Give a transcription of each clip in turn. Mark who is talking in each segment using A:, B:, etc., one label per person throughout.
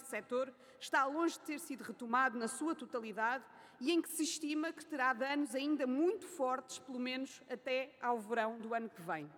A: setor está longe de ter sido retomado na sua totalidade e em que se estima que terá danos ainda muito fortes, pelo menos até ao verão do ano que vem.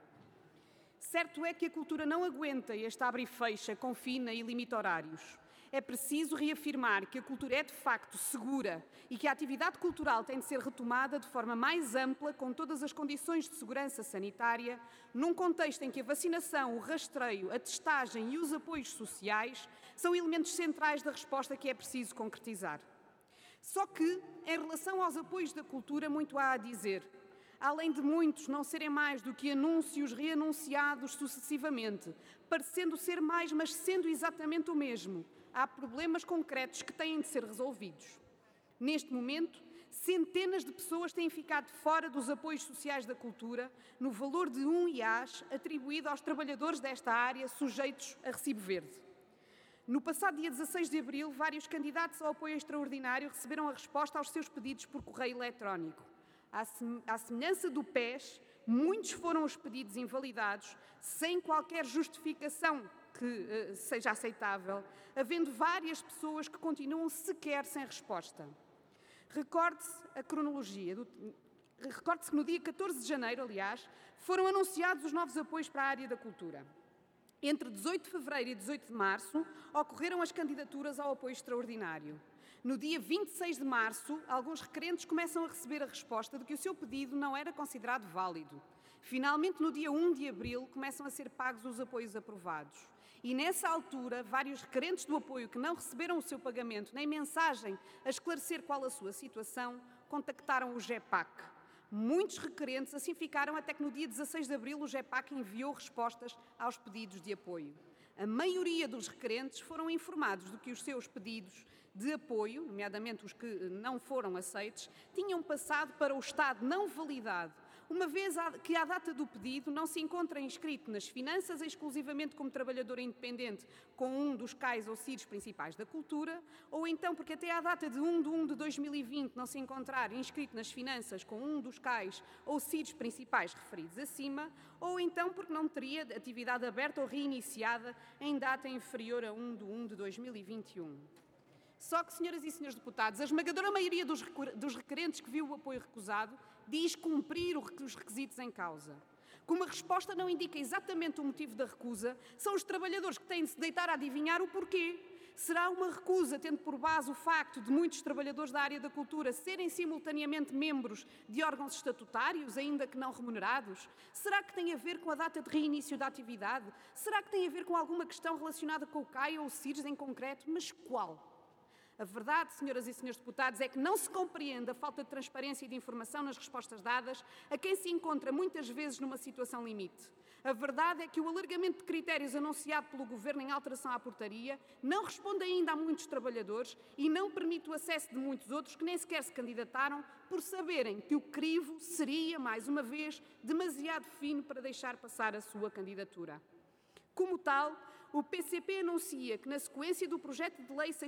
A: Certo é que a cultura não aguenta este abre e fecha, confina e limita horários. É preciso reafirmar que a cultura é de facto segura e que a atividade cultural tem de ser retomada de forma mais ampla, com todas as condições de segurança sanitária, num contexto em que a vacinação, o rastreio, a testagem e os apoios sociais são elementos centrais da resposta que é preciso concretizar. Só que, em relação aos apoios da cultura, muito há a dizer. Além de muitos não serem mais do que anúncios reanunciados sucessivamente, parecendo ser mais, mas sendo exatamente o mesmo, há problemas concretos que têm de ser resolvidos. Neste momento, centenas de pessoas têm ficado fora dos apoios sociais da cultura, no valor de um IAS atribuído aos trabalhadores desta área sujeitos a recibo verde. No passado dia 16 de abril, vários candidatos ao apoio extraordinário receberam a resposta aos seus pedidos por correio eletrónico. À semelhança do PES, muitos foram os pedidos invalidados, sem qualquer justificação que seja aceitável, havendo várias pessoas que continuam sequer sem resposta. Recorde-se a cronologia. Recorde-se que no dia 14 de janeiro, aliás, foram anunciados os novos apoios para a área da cultura. Entre 18 de fevereiro e 18 de março, ocorreram as candidaturas ao apoio extraordinário. No dia 26 de março, alguns requerentes começam a receber a resposta de que o seu pedido não era considerado válido. Finalmente, no dia 1 de abril, começam a ser pagos os apoios aprovados. E, nessa altura, vários requerentes do apoio que não receberam o seu pagamento nem mensagem a esclarecer qual a sua situação, contactaram o GEPAC. Muitos requerentes assim ficaram até que no dia 16 de abril o GEPAC enviou respostas aos pedidos de apoio. A maioria dos requerentes foram informados de que os seus pedidos de apoio, nomeadamente os que não foram aceitos, tinham passado para o estado não validado, uma vez que à data do pedido não se encontra inscrito nas finanças exclusivamente como trabalhador independente com um dos CAIs ou CIRs principais da cultura, ou então porque até à data de 1 de 1 de 2020 não se encontrar inscrito nas finanças com um dos CAIs ou CIRs principais referidos acima, ou então porque não teria atividade aberta ou reiniciada em data inferior a 1 de 1 de 2021. Só que, senhoras e senhores deputados, a esmagadora maioria dos requerentes que viu o apoio recusado diz cumprir os requisitos em causa. Como a resposta não indica exatamente o motivo da recusa, são os trabalhadores que têm de se deitar a adivinhar o porquê. Será uma recusa tendo por base o facto de muitos trabalhadores da área da cultura serem simultaneamente membros de órgãos estatutários, ainda que não remunerados? Será que tem a ver com a data de reinício da atividade? Será que tem a ver com alguma questão relacionada com o CAI ou o CIRS em concreto? Mas qual? A verdade, senhoras e senhores deputados, é que não se compreende a falta de transparência e de informação nas respostas dadas a quem se encontra muitas vezes numa situação limite. A verdade é que o alargamento de critérios anunciado pelo Governo em alteração à portaria não responde ainda a muitos trabalhadores e não permite o acesso de muitos outros que nem sequer se candidataram por saberem que o crivo seria, mais uma vez, demasiado fino para deixar passar a sua candidatura. Como tal, o PCP anuncia que, na sequência do projeto de lei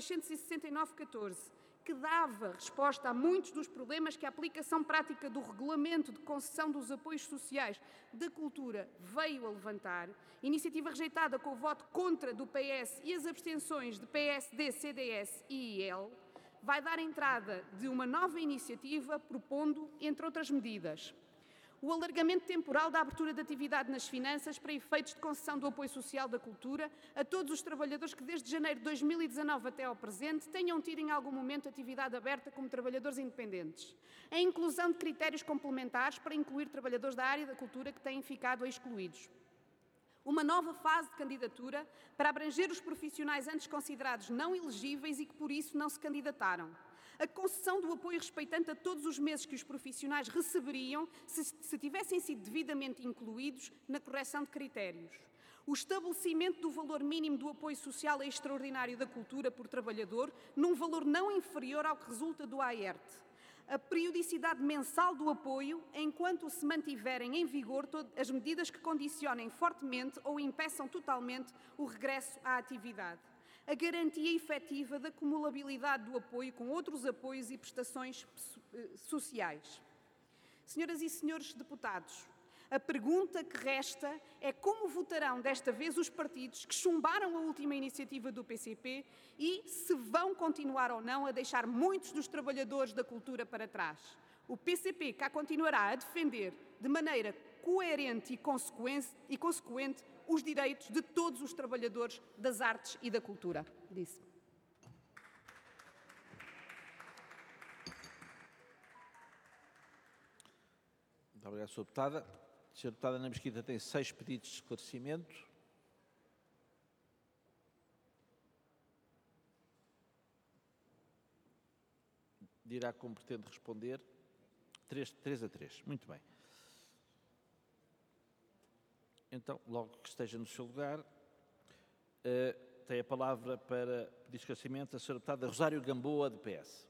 A: 669/14, que dava resposta a muitos dos problemas que a aplicação prática do regulamento de concessão dos apoios sociais da cultura veio a levantar, iniciativa rejeitada com o voto contra do PS e as abstenções de PSD, CDS e IEL, vai dar entrada de uma nova iniciativa propondo, entre outras medidas, o alargamento temporal da abertura de atividade nas finanças para efeitos de concessão do apoio social da cultura a todos os trabalhadores que desde janeiro de 2019 até ao presente tenham tido em algum momento atividade aberta como trabalhadores independentes. A inclusão de critérios complementares para incluir trabalhadores da área da cultura que têm ficado excluídos. Uma nova fase de candidatura para abranger os profissionais antes considerados não elegíveis e que por isso não se candidataram. A concessão do apoio respeitante a todos os meses que os profissionais receberiam se tivessem sido devidamente incluídos na correção de critérios. O estabelecimento do valor mínimo do apoio social extraordinário da cultura por trabalhador num valor não inferior ao que resulta do AERTE. A periodicidade mensal do apoio, enquanto se mantiverem em vigor as medidas que condicionem fortemente ou impeçam totalmente o regresso à atividade. A garantia efetiva da cumulabilidade do apoio com outros apoios e prestações sociais. Senhoras e senhores deputados, A pergunta que resta é como votarão desta vez os partidos que chumbaram a última iniciativa do PCP e se vão continuar ou não a deixar muitos dos trabalhadores da cultura para trás. O PCP cá continuará a defender de maneira coerente e consequente os direitos de todos os trabalhadores das artes e da cultura. Disse.
B: Muito obrigado, Sra. Deputada. A Sra. Deputada Ana Mesquita tem 6 pedidos de esclarecimento. Dirá como pretende responder. 3 a 3. Muito bem. Então, logo que esteja no seu lugar, tem a palavra para pedir esclarecimento a Sra. Deputada Rosário Gamboa, de PS.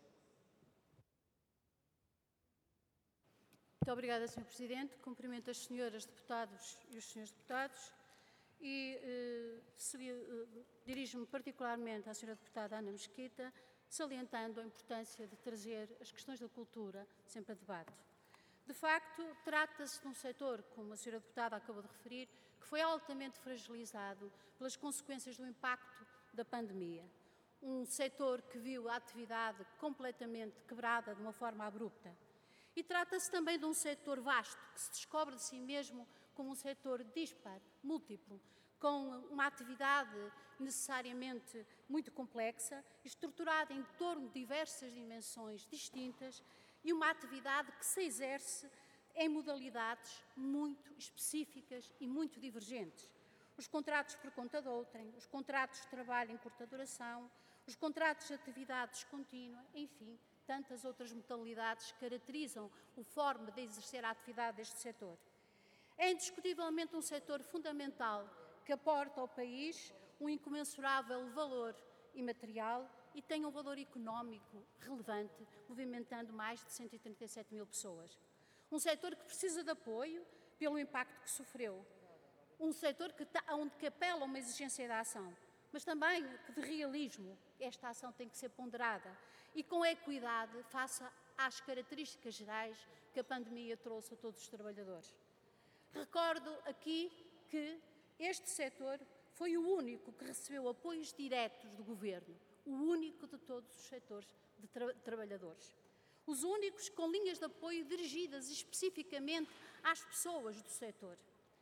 C: Muito obrigada, Sr. Presidente. Cumprimento as senhoras deputados e os senhores deputados e dirijo-me particularmente à senhora deputada Ana Mesquita, salientando a importância de trazer as questões da cultura sempre a debate. De facto, trata-se de um setor, como a senhora deputada acabou de referir, que foi altamente fragilizado pelas consequências do impacto da pandemia. Um setor que viu a atividade completamente quebrada de uma forma abrupta. E trata-se também de um setor vasto, que se descobre de si mesmo como um setor dispar, múltiplo, com uma atividade necessariamente muito complexa, estruturada em torno de diversas dimensões distintas e uma atividade que se exerce em modalidades muito específicas e muito divergentes. Os contratos por conta de outrem, os contratos de trabalho em curta duração, os contratos de atividades contínua, enfim, tantas outras modalidades caracterizam a forma de exercer a atividade deste setor. É indiscutivelmente um setor fundamental que aporta ao país um incomensurável valor imaterial e tem um valor económico relevante, movimentando mais de 137 mil pessoas. Um setor que precisa de apoio pelo impacto que sofreu. Um setor que apela a uma exigência da ação, mas também de realismo. Esta ação tem que ser ponderada e com equidade face às características gerais que a pandemia trouxe a todos os trabalhadores. Recordo aqui que este setor foi o único que recebeu apoios diretos do Governo, o único de todos os setores de trabalhadores. Os únicos com linhas de apoio dirigidas especificamente às pessoas do setor.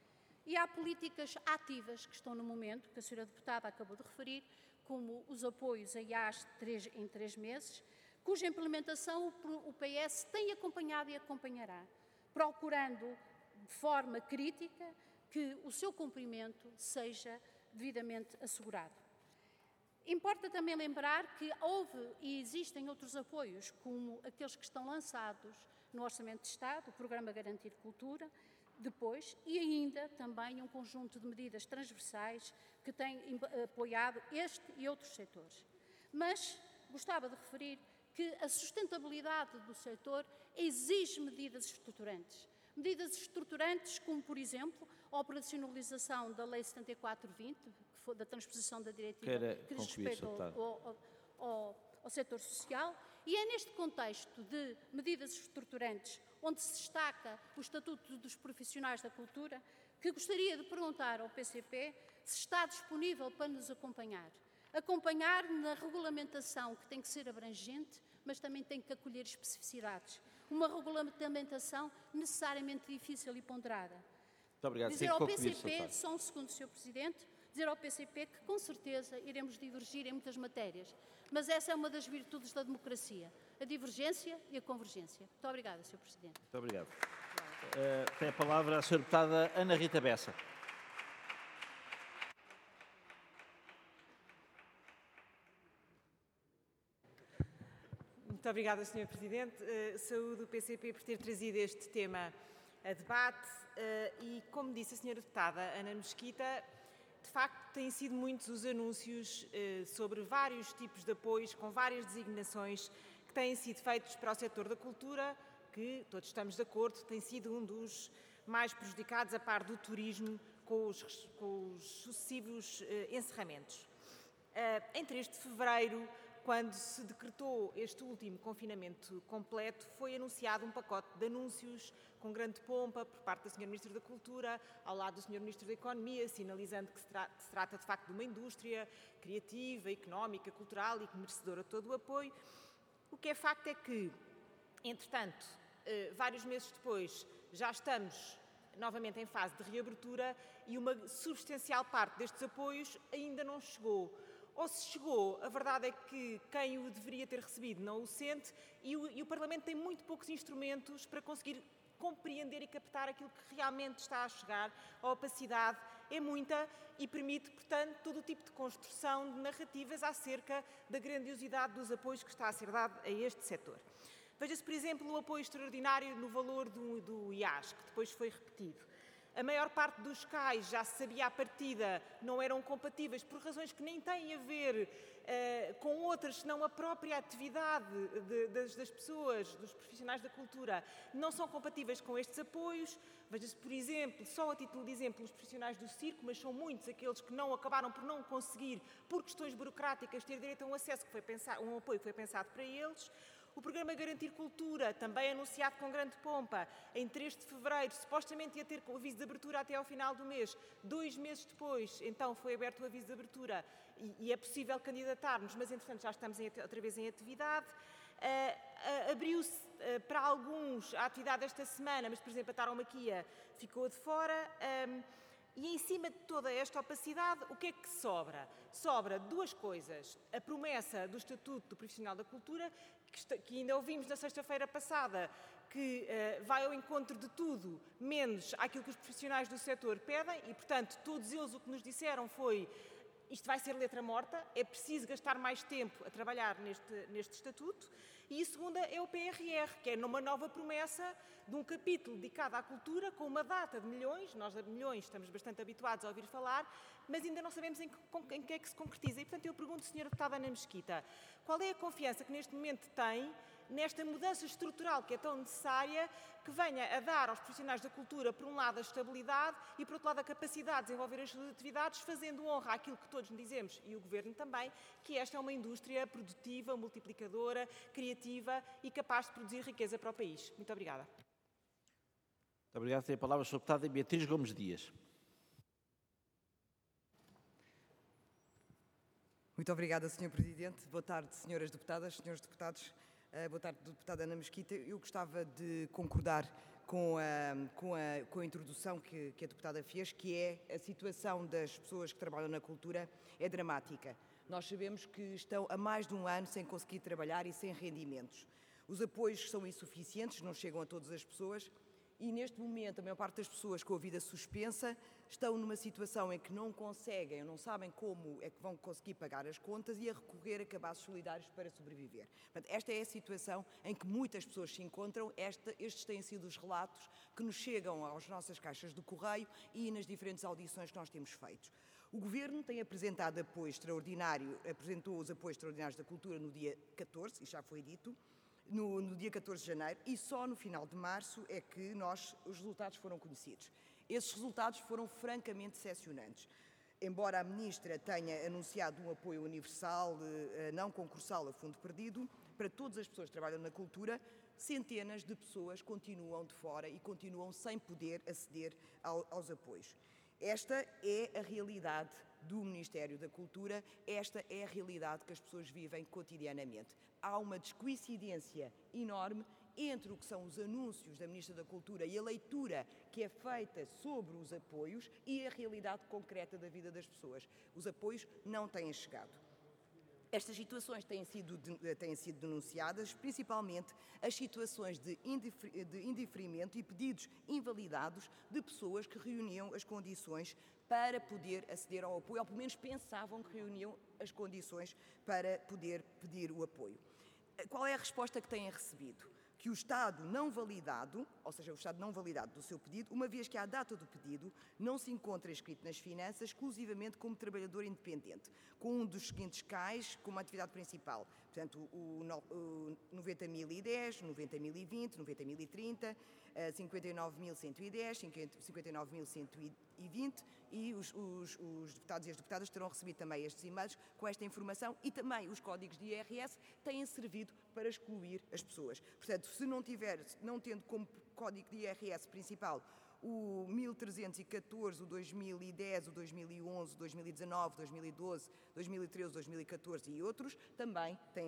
C: E há políticas ativas que estão no momento, que a senhora deputada acabou de referir, como os apoios a IAS em 3 meses, cuja implementação o PS tem acompanhado e acompanhará, procurando de forma crítica que o seu cumprimento seja devidamente assegurado. Importa também lembrar que houve e existem outros apoios, como aqueles que estão lançados no Orçamento de Estado, o Programa Garantir Cultura, depois, e ainda também um conjunto de medidas transversais que têm apoiado este e outros setores. Mas gostava de referir que a sustentabilidade do setor exige medidas estruturantes. Medidas estruturantes como, por exemplo, a operacionalização da Lei 74/20, que foi da transposição da diretiva que diz respeito ao setor social, e é neste contexto de medidas estruturantes, onde se destaca o Estatuto dos Profissionais da Cultura, que gostaria de perguntar ao PCP se está disponível para nos acompanhar. Acompanhar na regulamentação, que tem que ser abrangente, mas também tem que acolher especificidades. Uma regulamentação necessariamente difícil e ponderada.
B: Muito obrigado.
C: Dizer ao PCP, só um segundo, Sr. Presidente, dizer ao PCP que com certeza iremos divergir em muitas matérias, mas essa é uma das virtudes da democracia, a divergência e a convergência. Muito obrigada, Sr. Presidente.
B: Muito obrigado. Tem a palavra a Sra. Deputada Ana Rita Bessa.
D: Muito obrigada, Sr. Presidente. Saúdo o PCP por ter trazido este tema a debate e, como disse a Sra. Deputada Ana Mesquita, de facto têm sido muitos os anúncios sobre vários tipos de apoios, com várias designações que têm sido feitos para o setor da cultura, que todos estamos de acordo, tem sido um dos mais prejudicados, a par do turismo, com os sucessivos encerramentos. Em 3 de fevereiro, quando se decretou este último confinamento completo, foi anunciado um pacote de anúncios com grande pompa por parte da Sra. Ministra da Cultura, ao lado do Sr. Ministro da Economia, sinalizando que se trata de facto de uma indústria criativa, económica, cultural e que merecedora de todo o apoio. O que é facto é que, entretanto, vários meses depois, já estamos novamente em fase de reabertura e uma substancial parte destes apoios ainda não chegou. Ou se chegou, a verdade é que quem o deveria ter recebido não o sente e o Parlamento tem muito poucos instrumentos para conseguir compreender e captar aquilo que realmente está a chegar. A opacidade é muita e permite, portanto, todo o tipo de construção de narrativas acerca da grandiosidade dos apoios que está a ser dado a este setor. Veja-se, por exemplo, o apoio extraordinário no valor do IAS, que depois foi repetido. A maior parte dos CAIs, já se sabia à partida, não eram compatíveis por razões que nem têm a ver com outras, senão a própria atividade das pessoas, dos profissionais da cultura, não são compatíveis com estes apoios. Veja-se, por exemplo, só a título de exemplo, os profissionais do circo, mas são muitos aqueles que não acabaram por não conseguir, por questões burocráticas, ter direito a um acesso que foi pensado, um apoio que foi pensado para eles. O programa Garantir Cultura, também anunciado com grande pompa, em 3 de fevereiro, supostamente ia ter o aviso de abertura até ao final do mês. 2 meses depois, então, foi aberto o aviso de abertura e é possível candidatar-nos, mas, entretanto, já estamos outra vez em atividade. Abriu-se para alguns a atividade esta semana, mas, por exemplo, a Tauromaquia ficou de fora. E em cima de toda esta opacidade, o que é que sobra? Sobra 2 coisas. A promessa do Estatuto do Profissional da Cultura, que ainda ouvimos na sexta-feira passada, que vai ao encontro de tudo, menos aquilo que os profissionais do setor pedem, e, portanto, todos eles o que nos disseram foi: isto vai ser letra morta, é preciso gastar mais tempo a trabalhar neste Estatuto. E a segunda é o PRR, que é numa nova promessa de um capítulo dedicado à cultura, com uma data de milhões. Nós a milhões estamos bastante habituados a ouvir falar, mas ainda não sabemos em que é que se concretiza. E, portanto, eu pergunto, Sra. Deputada Ana Mesquita, qual é a confiança que neste momento tem nesta mudança estrutural que é tão necessária, que venha a dar aos profissionais da cultura, por um lado, a estabilidade e, por outro lado, a capacidade de desenvolver as suas atividades, fazendo honra àquilo que todos dizemos, e o Governo também, que esta é uma indústria produtiva, multiplicadora, criativa e capaz de produzir riqueza para o país. Muito obrigada.
B: Muito obrigado. Tem a palavra a Sra. Deputada Beatriz Gomes Dias.
E: Muito obrigada, Sr. Presidente. Boa tarde, senhoras deputadas, senhores deputados. Boa tarde, deputada Ana Mesquita. Eu gostava de concordar com a introdução que a deputada fez, que é a situação das pessoas que trabalham na cultura é dramática. Nós sabemos que estão há mais de um ano sem conseguir trabalhar e sem rendimentos. Os apoios são insuficientes, não chegam a todas as pessoas. E, neste momento, a maior parte das pessoas com a vida suspensa estão numa situação em que não conseguem, não sabem como é que vão conseguir pagar as contas e a recorrer a cabazes solidários para sobreviver. Portanto, esta é a situação em que muitas pessoas se encontram. Estes têm sido os relatos que nos chegam às nossas caixas de correio e nas diferentes audições que nós temos feito. O Governo tem apresentado apoio extraordinário, apresentou os apoios extraordinários da cultura no dia 14, e já foi dito, no dia 14 de janeiro, e só no final de março é que os resultados foram conhecidos. Esses resultados foram francamente decepcionantes. Embora a Ministra tenha anunciado um apoio universal, não concursal a fundo perdido, para todas as pessoas que trabalham na cultura, centenas de pessoas continuam de fora e continuam sem poder aceder aos apoios. Esta é a realidade do Ministério da Cultura, esta é a realidade que as pessoas vivem cotidianamente. Há uma descoincidência enorme entre o que são os anúncios da Ministra da Cultura e a leitura que é feita sobre os apoios e a realidade concreta da vida das pessoas. Os apoios não têm chegado. Estas situações têm sido denunciadas, principalmente as situações de indeferimento e pedidos invalidados de pessoas que reuniam as condições para poder aceder ao apoio, ou pelo menos pensavam que reuniam as condições para poder pedir o apoio. Qual é a resposta que têm recebido? Que o Estado não validado, ou seja, o Estado não validado do seu pedido, uma vez que à data do pedido não se encontra inscrito nas finanças exclusivamente como trabalhador independente, com um dos seguintes CAIs como atividade principal. Portanto, o 90.010, 90.020, 90.030, 59.110, 59.111 2020 e os deputados e as deputadas terão recebido também estes e-mails com esta informação e também os códigos de IRS têm servido para excluir as pessoas. Portanto, se não tendo como código de IRS principal o 1314, o 2010, o 2011, o 2019, 2012, 2013, 2014 e outros, também tem